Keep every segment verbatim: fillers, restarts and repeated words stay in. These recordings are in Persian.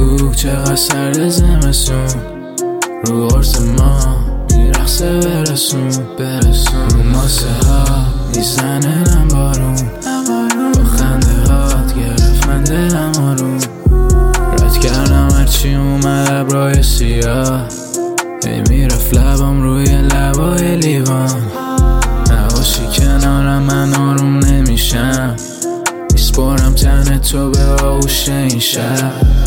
اوه چقدر سرد زمستون رو قرص ما میرقصه برسون برسون رو ماسه ها میزنه نم بارون با خنده هات گرفت من دلم آروم رد کردم هرچی اومد ابرای سیاه هی میرفت لبم روی لبای لیوان نباشی کنارم من آروم نمیشم میسپرم تن تو به آغوش این شب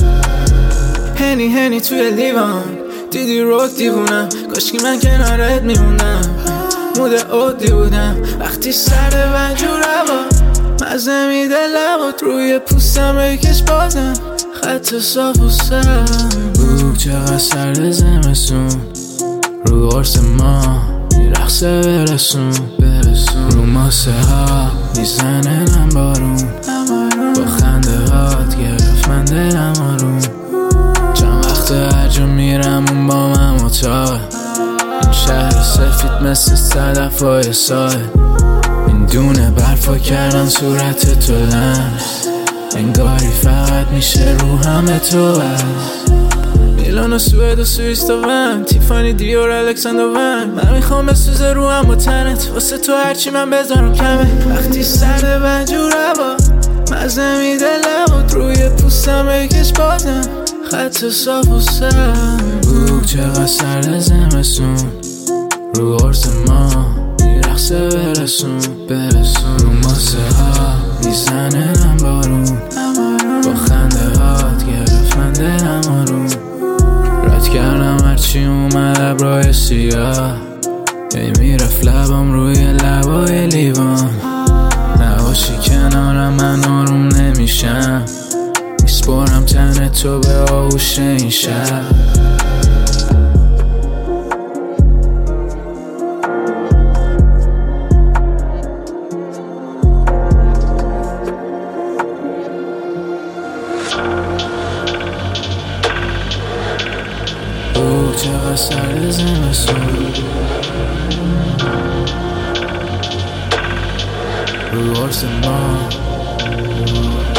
هنی هنی توی لیوان دیدی رو دیوونم کاشکی من کنارت میمونم مود عادی بودم وقتی سر و جوربا مزه میده لبات روی پوستم بکش بازم خط صاف و سم اوه چقدر سرد زمستون رو قرص ما میرقصه برسون برسون رو ماسه ها میزنه نم بارون با خنده هات گرفت من دلم آروم چند وقت هر جا میرم اون با من متاقه این شهر سفید مثل صدفای ساحل این دونه برفا کردن صورت تو لمس انگاری فقط میشه رو همه تو بس میلان و سوئد و سوئیس تا ون تیفانی دیور الکساندر ون من میخوام بسوزه رو هم با تنت واسه تو هرچی من بذارم کمه وقتی سرده و جوربا مزه میده لبات روی پوستم بکش بازم خط صاف و سم اوه چقدر سرد زمستون رو قرص ما میرقصه برسون برسون رو ماسه ها میزنه نم بارون با خنده هات گرفت من دلم آروم رد کردم هرچی اومد ابرای سیاه هی میرفت لبم روی لبای لیوان نباشی کنارم من آروم نمیشم میسپرم تن تو به آغوش این شب اوه چقدر سرد زمستون رو قرص ما